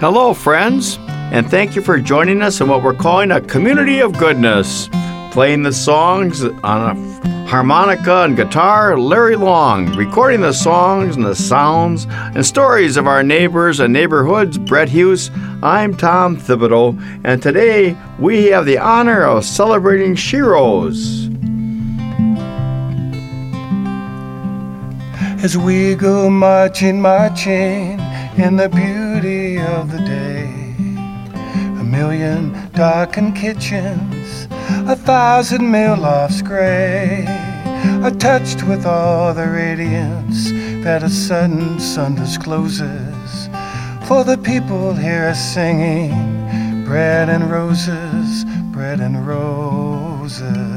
Hello, friends, and thank you for joining us in what we're calling a community of goodness. Playing the songs on a harmonica and guitar, Larry Long. Recording the songs and the sounds and stories of our neighbors and neighborhoods, Brett Hughes. I'm Tom Thibodeau, and today we have the honor of celebrating Sheroes. As we go marching in the beauty of the day, 1,000,000 darkened kitchens, 1,000 mail lofts gray are touched with all the radiance that a sudden sun discloses. For the people here are singing bread and roses, bread and roses.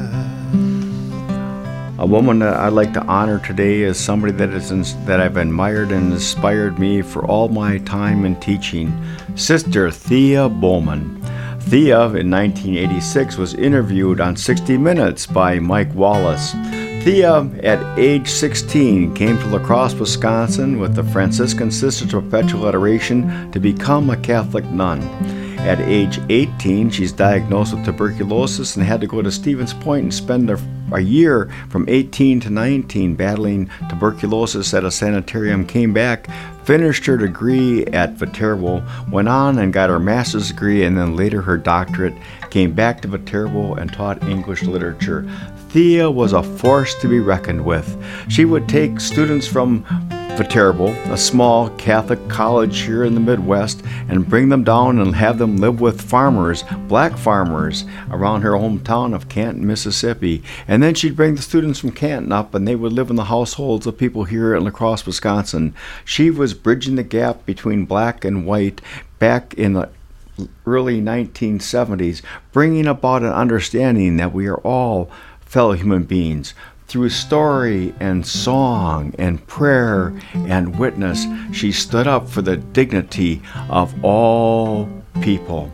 A woman that I'd like to honor today is somebody that I've admired and inspired me for all my time in teaching, Sister Thea Bowman. Thea, in 1986, was interviewed on 60 Minutes by Mike Wallace. Thea, at age 16, came to La Crosse, Wisconsin with the Franciscan Sisters of Perpetual Adoration to become a Catholic nun. At age 18, she's diagnosed with tuberculosis and had to go to Stevens Point and spend a year from 18 to 19 battling tuberculosis at a sanitarium, came back, finished her degree at Viterbo, went on and got her master's degree and then later her doctorate, came back to Viterbo and taught English literature. Thea was a force to be reckoned with. She would take students from Viterbo, a small Catholic college here in the Midwest, and bring them down and have them live with farmers, black farmers, around her hometown of Canton, Mississippi. And then she'd bring the students from Canton up and they would live in the households of people here in La Crosse, Wisconsin. She was bridging the gap between black and white back in the early 1970s, bringing about an understanding that we are all fellow human beings. Through story and song and prayer and witness, she stood up for the dignity of all people.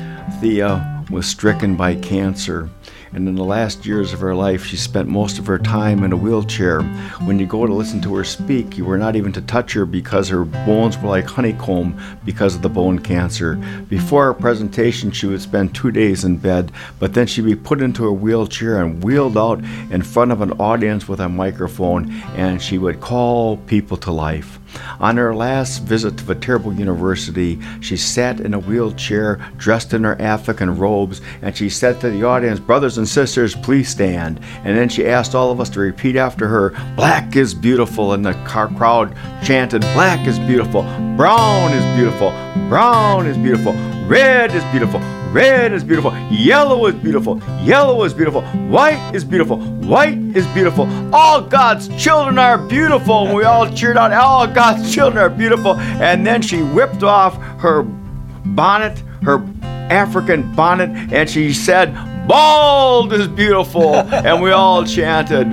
Thea was stricken by cancer, and in the last years of her life, she spent most of her time in a wheelchair. When you go to listen to her speak, you were not even to touch her because her bones were like honeycomb because of the bone cancer. Before her presentation, she would spend 2 days in bed, but then she'd be put into a wheelchair and wheeled out in front of an audience with a microphone, and she would call people to life. On her last visit to Viterbo University, she sat in a wheelchair dressed in her African robes, and she said to the audience, "Brothers and sisters, please stand." And then she asked all of us to repeat after her, "Black is beautiful," and the crowd chanted, "Black is beautiful, brown is beautiful, brown is beautiful, red is beautiful, red is beautiful, yellow is beautiful, yellow is beautiful, white is beautiful, white is beautiful. All God's children are beautiful." And we all cheered out, "All God's children are beautiful." And then she whipped off her bonnet, her African bonnet, and she said, "Bald is beautiful." And we all chanted,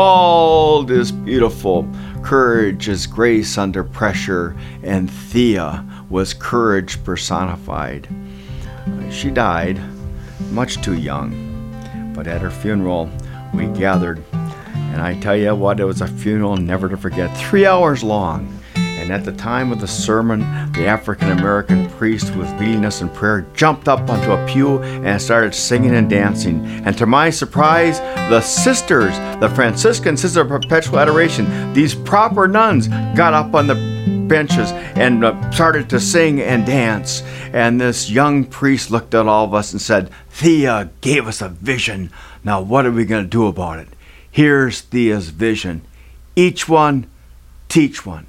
"Bald is beautiful." Courage is grace under pressure, and Thea was courage personified. She died much too young, but at her funeral we gathered, and I tell you what, it was a funeral never to forget, 3 hours long. And at the time of the sermon, the African-American priest who was leading us in prayer jumped up onto a pew and started singing and dancing. And to my surprise, the sisters, the Franciscan Sisters of Perpetual Adoration, these proper nuns, got up on the benches and started to sing and dance. And this young priest looked at all of us and said, "Thea gave us a vision. Now what are we going to do about it? Here's Thea's vision. Each one, teach one.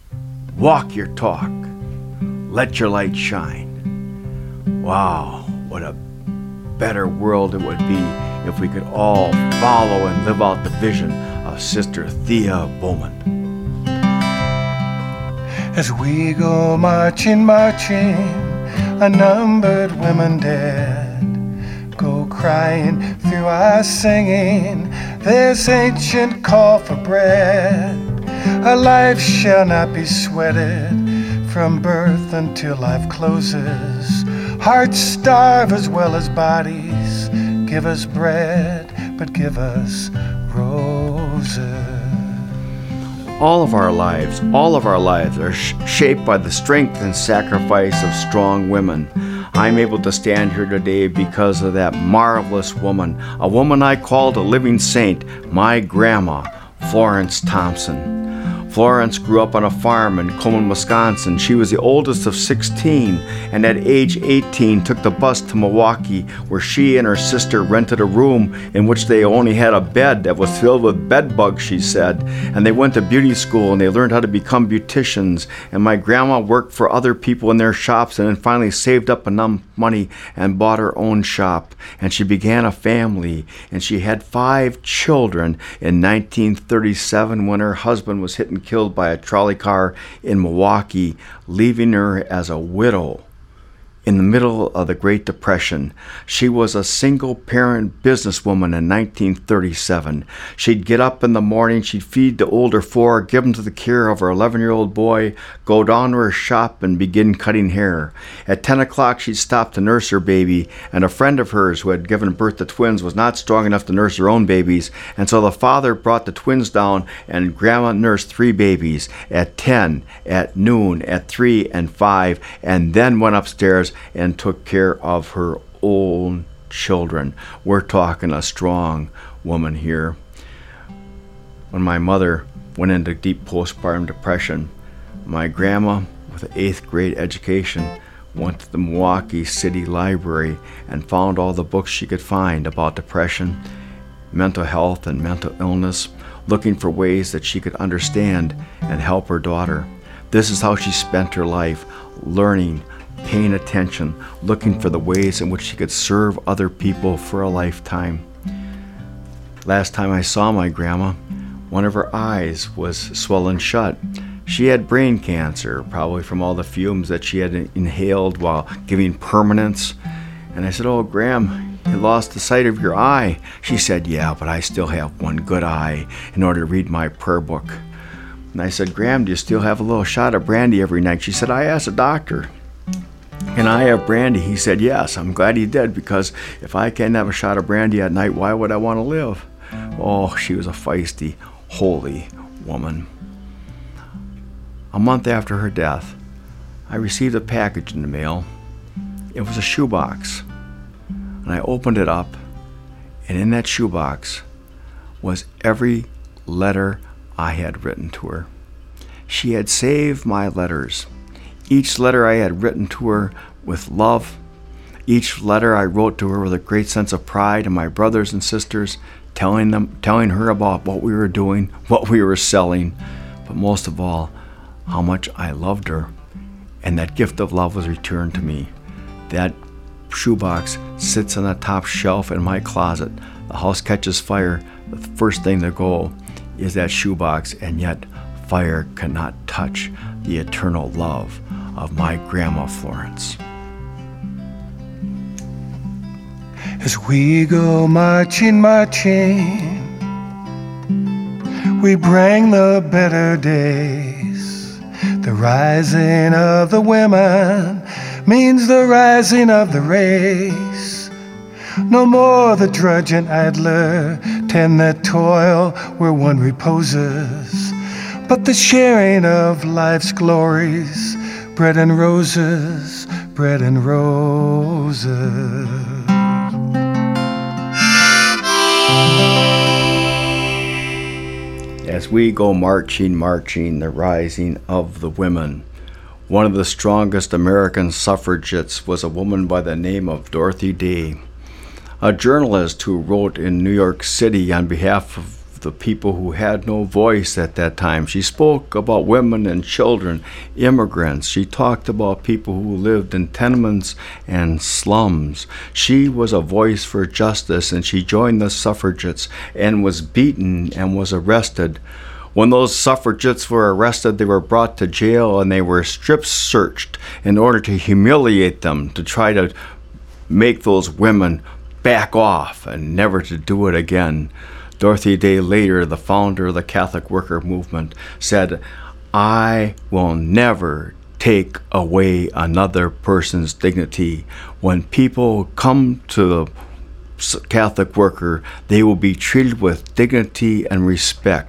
Walk your talk. Let your light shine." Wow, what a better world it would be if we could all follow and live out the vision of Sister Thea Bowman. As we go marching, unnumbered women dead, go crying through our singing this ancient call for bread. Our life shall not be sweated from birth until life closes. Hearts starve as well as bodies. Give us bread, but give us roses. All of our lives are shaped by the strength and sacrifice of strong women. I'm able to stand here today because of that marvelous woman, a woman I called a living saint, my grandma, Florence Thompson. Florence grew up on a farm in Coleman, Wisconsin. She was the oldest of 16, and at age 18 took the bus to Milwaukee, where she and her sister rented a room in which they only had a bed that was filled with bed bugs, she said. And they went to beauty school and they learned how to become beauticians. And my grandma worked for other people in their shops and then finally saved up enough money and bought her own shop. And she began a family, and she had 5 children in 1937 when her husband was hit and killed by a trolley car in Milwaukee, leaving her as a widow in the middle of the Great Depression. She was a single-parent businesswoman in 1937. She'd get up in the morning, she'd feed the older 4, give them to the care of her 11-year-old boy, go down to her shop and begin cutting hair. At 10 o'clock, she'd stop to nurse her baby, and a friend of hers who had given birth to twins was not strong enough to nurse her own babies, and so the father brought the twins down, and Grandma nursed 3 babies at 10, at noon, at 3, and 5, and then went upstairs and took care of her own children. We're talking a strong woman here. When my mother went into deep postpartum depression, my grandma, with an 8th grade education, went to the Milwaukee City Library and found all the books she could find about depression, mental health, and mental illness, looking for ways that she could understand and help her daughter. This is how she spent her life, learning, paying attention, looking for the ways in which she could serve other people for a lifetime. Last time I saw my grandma, one of her eyes was swollen shut. She had brain cancer, probably from all the fumes that she had inhaled while giving permanence. And I said, "Oh, Gram, you lost the sight of your eye." She said, "Yeah, but I still have one good eye in order to read my prayer book." And I said, "Gram, do you still have a little shot of brandy every night?" She said, "I asked a doctor. Can I have brandy?" He said, "Yes." I'm glad he did, because if I can't have a shot of brandy at night, why would I want to live? Oh, she was a feisty, holy woman. A month after her death, I received a package in the mail. It was a shoebox. And I opened it up, and in that shoebox was every letter I had written to her. She had saved my letters. Each letter I had written to her with love. Each letter I wrote to her with a great sense of pride in my brothers and sisters, telling her about what we were doing, what we were selling, but most of all, how much I loved her. And that gift of love was returned to me. That shoebox sits on the top shelf in my closet. The house catches fire. The first thing to go is that shoebox, and yet fire cannot touch the eternal love of my Grandma Florence. As we go marching, marching, we bring the better days. The rising of the women means the rising of the race. No more the drudging idler tend the toil where one reposes, but the sharing of life's glories, bread and roses, bread and roses. As we go marching, marching, the rising of the women. One of the strongest American suffragettes was a woman by the name of Dorothy Day, a journalist who wrote in New York City on behalf of the people who had no voice at that time. She spoke about women and children, immigrants. She talked about people who lived in tenements and slums. She was a voice for justice, and she joined the suffragettes and was beaten and was arrested. When those suffragettes were arrested, they were brought to jail and they were strip searched in order to humiliate them, to try to make those women back off and never to do it again. Dorothy Day later, the founder of the Catholic Worker Movement, said, "I will never take away another person's dignity. When people come to the Catholic Worker, they will be treated with dignity and respect.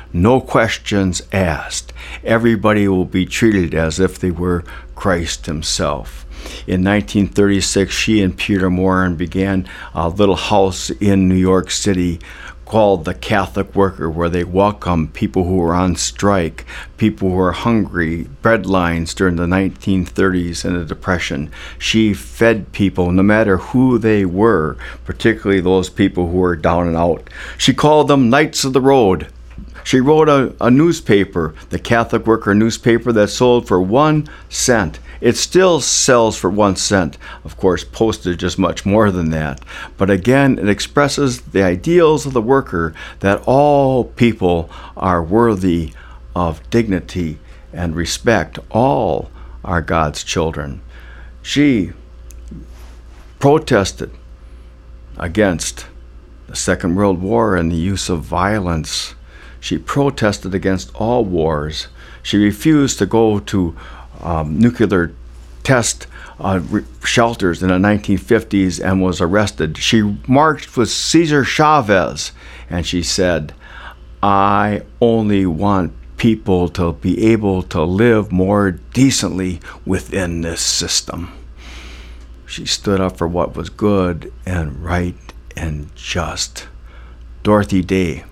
no questions asked. Everybody will be treated as if they were Christ himself. In 1936, she and Peter Moran began a little house in New York City called the Catholic Worker, where they welcomed people who were on strike, people who were hungry, bread lines during the 1930s and the Depression. She fed people no matter who they were, particularly those people who were down and out. She called them Knights of the Road. She wrote a newspaper, the Catholic Worker newspaper, that sold for 1 cent. It still sells for 1 cent. Of course, postage is much more than that. But again, it expresses the ideals of the worker, that all people are worthy of dignity and respect. All are God's children. She protested against the Second World War and the use of violence. She protested against all wars. She refused to go to nuclear test shelters in the 1950s and was arrested. She marched with Cesar Chavez, and she said, "I only want people to be able to live more decently within this system." She stood up for what was good and right and just. Dorothy Day.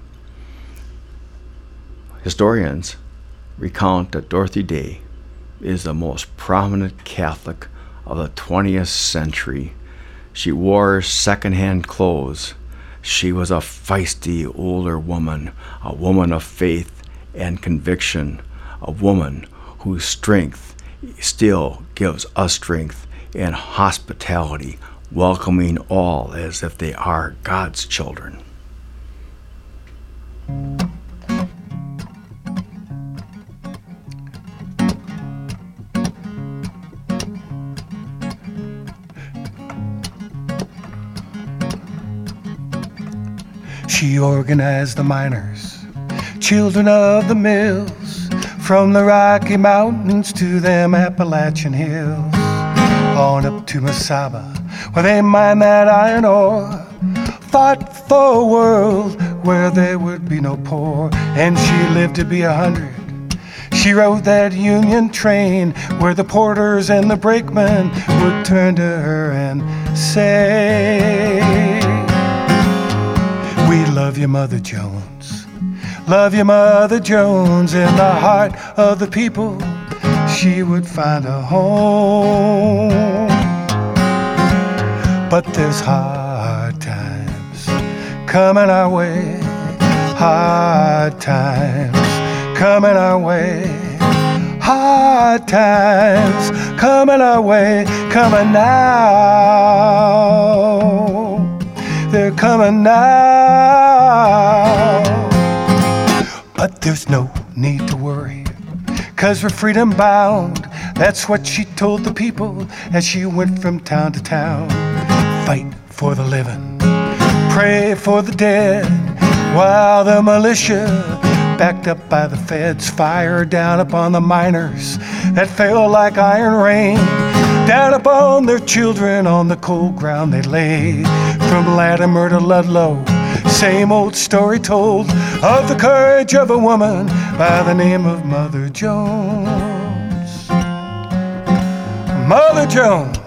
Historians recount that Dorothy Day is the most prominent Catholic of the 20th century. She wore secondhand clothes. She was a feisty older woman, a woman of faith and conviction, a woman whose strength still gives us strength and hospitality, welcoming all as if they are God's children. She organized the miners, children of the mills, from the Rocky Mountains to them Appalachian hills, on up to Mesaba, where they mine that iron ore, fought for a world where there would be no poor, and she lived to be 100. She rode that Union train where the porters and the brakemen would turn to her and say, "We love you, Mother Jones. Love you, Mother Jones." In the heart of the people, she would find a home. But there's hard times coming our way. Hard times coming our way. Hard times coming our way. Coming now. They're coming now. But there's no need to worry, 'cause we're freedom bound. That's what she told the people as she went from town to town. Fight for the living, pray for the dead, while the militia, backed up by the feds, fire down upon the miners that fell like iron rain. Down upon their children on the cold ground they lay. From Latimer to Ludlow, same old story told of the courage of a woman by the name of Mother Jones. Mother Jones.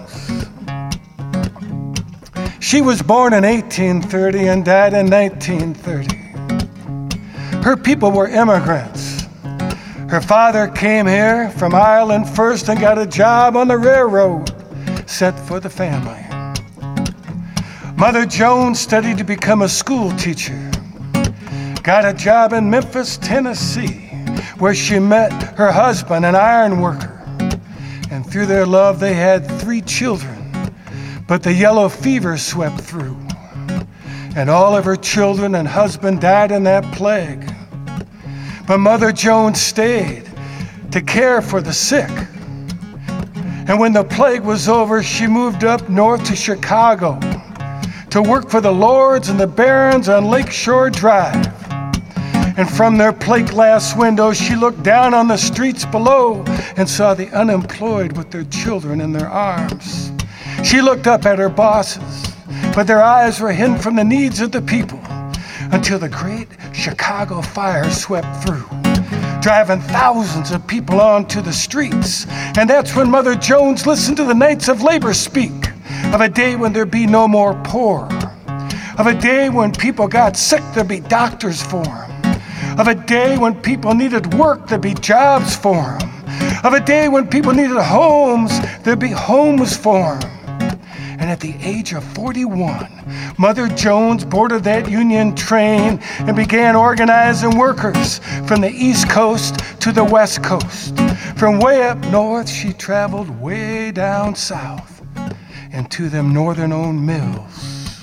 She was born in 1830 and died in 1930. Her people were immigrants. Her father came here from Ireland first and got a job on the railroad, sent for the family. Mother Jones studied to become a school teacher, got a job in Memphis, Tennessee, where she met her husband, an iron worker. And through their love, they had 3 children. But the yellow fever swept through, and all of her children and husband died in that plague. But Mother Jones stayed to care for the sick. And when the plague was over, she moved up north to Chicago to work for the Lords and the Barons on Lakeshore Drive. And from their plate glass windows, she looked down on the streets below and saw the unemployed with their children in their arms. She looked up at her bosses, but their eyes were hidden from the needs of the people. until the great Chicago fire swept through, driving thousands of people onto the streets. And that's when Mother Jones listened to the Knights of Labor speak of a day when there'd be no more poor, of a day when people got sick, there'd be doctors for them, of a day when people needed work, there'd be jobs for them, of a day when people needed homes, there'd be homes for them. And at the age of 41, Mother Jones boarded that Union train and began organizing workers from the East Coast to the West Coast. From way up north, she traveled way down south into them northern-owned mills.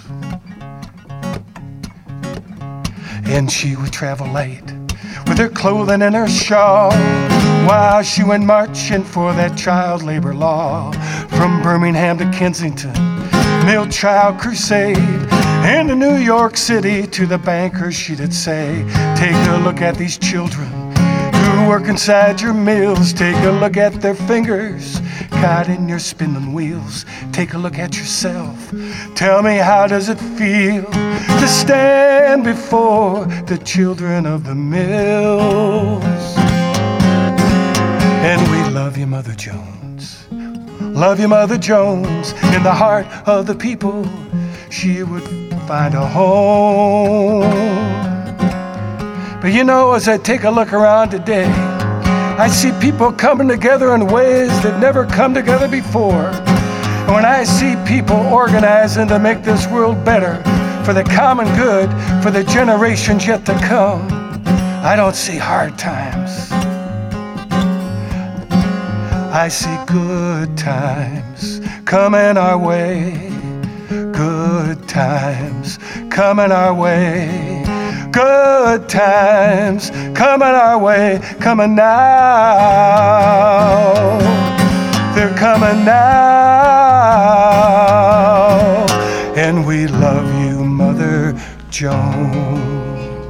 And she would travel light with her clothing and her shawl while she went marching for that child labor law. From Birmingham to Kensington, Mill Child Crusade, and to New York City to the bankers she did say, take a look at these children who work inside your mills. Take a look at their fingers caught in your spinning wheels. Take a look at yourself. Tell me, how does it feel to stand before the children of the mills? And we love you, Mother Jones. Love you, Mother Jones. In the heart of the people, she would find a home. But you know, as I take a look around today, I see people coming together in ways that never come together before. And when I see people organizing to make this world better, for the common good, for the generations yet to come, I don't see hard times. I see good times coming our way. Good times coming our way. Good times coming our way. Coming now. They're coming now. And we love you, Mother Jones.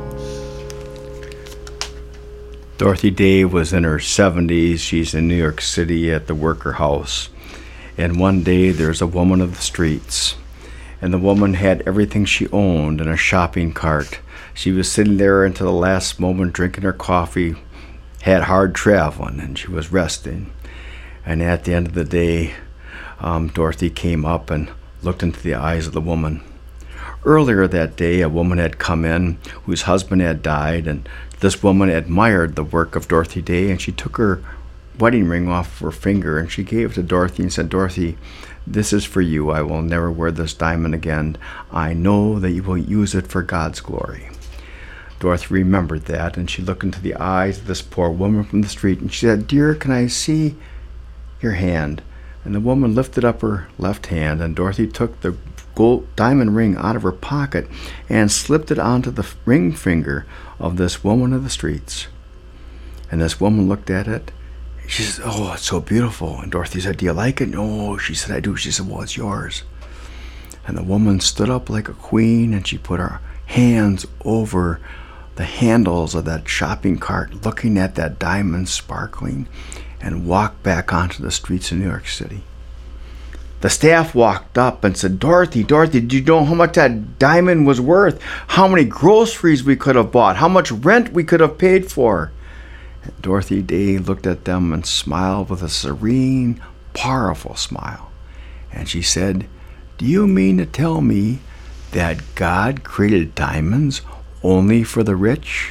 Dorothy Day was in her 70s. She's in New York City at the Worker House. And one day there's a woman of the streets. And the woman had everything she owned in a shopping cart. She was sitting there until the last moment drinking her coffee, had hard traveling, and she was resting. And at the end of the day, Dorothy came up and looked into the eyes of the woman. Earlier that day, a woman had come in whose husband had died, and this woman admired the work of Dorothy Day, and she took her wedding ring off her finger and she gave it to Dorothy and said, "Dorothy, this is for you. I will never wear this diamond again. I know that you will use it for God's glory." Dorothy remembered that, and she looked into the eyes of this poor woman from the street, and she said, "Dear, can I see your hand?" And the woman lifted up her left hand, and Dorothy took the gold diamond ring out of her pocket and slipped it onto the ring finger of this woman of the streets. And this woman looked at it. She said, "Oh, it's so beautiful." And Dorothy said, "Do you like it?" "No," she said, "I do." She said, "Well, it's yours." And the woman stood up like a queen, and she put her hands over the handles of that shopping cart, looking at that diamond sparkling, and walked back onto the streets of New York City. The staff walked up and said, Dorothy, did you know how much that diamond was worth? How many groceries we could have bought? How much rent we could have paid for?" And Dorothy Day looked at them and smiled with a serene, powerful smile. And she said, "Do you mean to tell me that God created diamonds only for the rich?"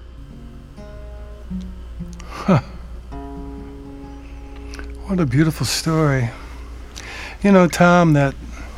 Huh. What a beautiful story. You know, Tom, that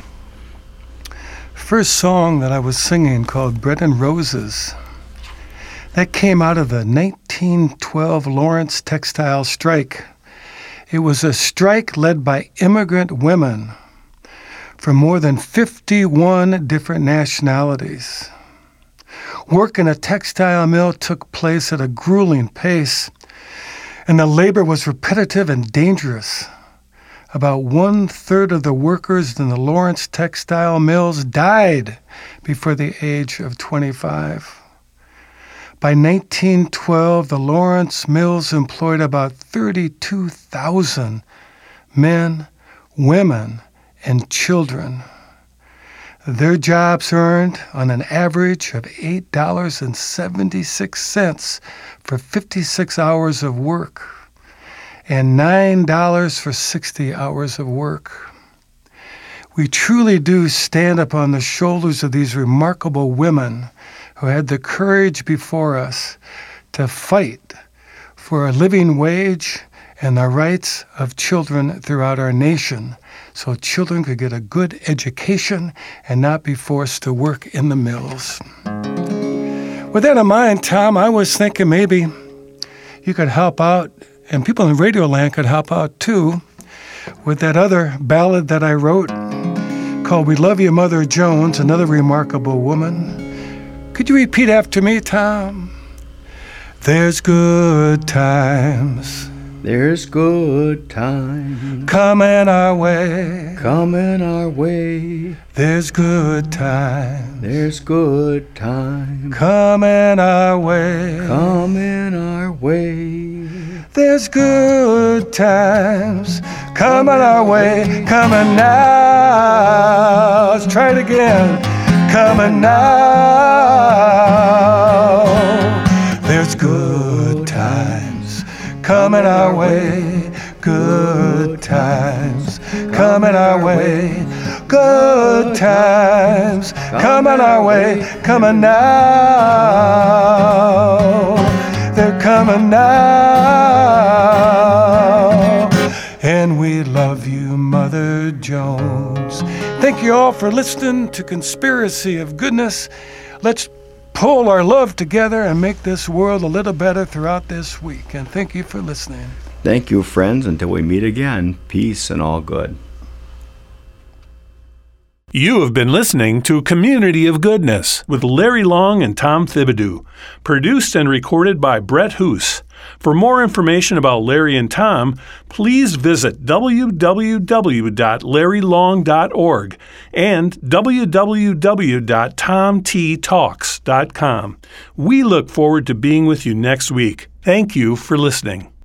first song that I was singing called Bread and Roses, that came out of the 1912 Lawrence textile strike. It was a strike led by immigrant women from more than 51 different nationalities. Work in a textile mill took place at a grueling pace, and the labor was repetitive and dangerous. About 1/3 of the workers in the Lawrence textile mills died before the age of 25. By 1912, the Lawrence mills employed about 32,000 men, women, and children. Their jobs earned on an average of $8.76 for 56 hours of work and $9 for 60 hours of work. We truly do stand upon the shoulders of these remarkable women who had the courage before us to fight for a living wage and the rights of children throughout our nation, so children could get a good education and not be forced to work in the mills. With that in mind, Tom, I was thinking maybe you could help out, and people in Radioland could help out too, with that other ballad that I wrote called We Love You, Mother Jones, another remarkable woman. Could you repeat after me, Tom? There's good times. There's good times coming our way. coming our way. There's good times. There's good times Coming our way. coming our way. There's good times coming our way. Coming now. Let's try it again. Coming now. There's good times coming our way. Good times coming our way. Good times coming our way. Coming now. They're coming now. And we love you, Mother Jones. Thank you all for listening to Conspiracy of Goodness. Let's pull our love together and make this world a little better throughout this week. And thank you for listening. Thank you, friends. Until we meet again, peace and all good. You have been listening to Community of Goodness with Larry Long and Tom Thibodeau, produced and recorded by Brett Hoos. For more information about Larry and Tom, please visit www.larrylong.org and www.tomttalks.com. We look forward to being with you next week. Thank you for listening.